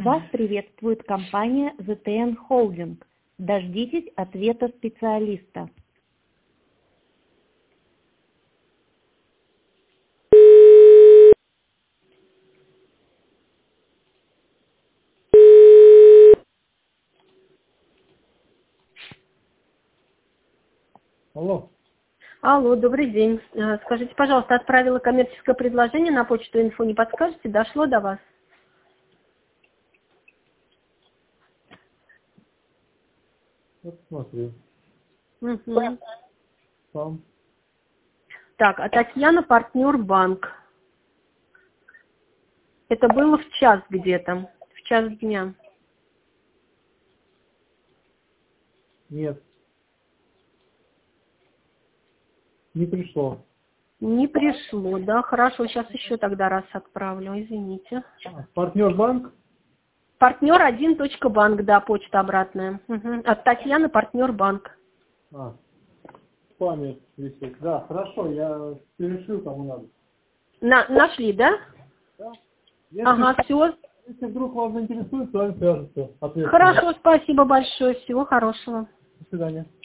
Вас приветствует компания ZTN Holding. Дождитесь ответа специалиста. Алло. Алло, добрый день. Скажите, пожалуйста, отправила коммерческое предложение на почту инфо, не подскажете, дошло до вас? Вот смотрю. Угу. Там. Так, а Татьяна, партнер банк. Это было в час где-то, в час дня. Нет. Не пришло. Не пришло, да? Хорошо, сейчас еще тогда раз отправлю, извините. Партнер банк? Партнер 1.банк, да, почта обратная. Угу. От Татьяны, партнер банк. Память висит. Да, хорошо, я перешлю кому надо. Нашли, да? Да. Ага, все. Если вдруг вас заинтересует, с вами свяжутся. Хорошо, спасибо большое. Всего хорошего. До свидания.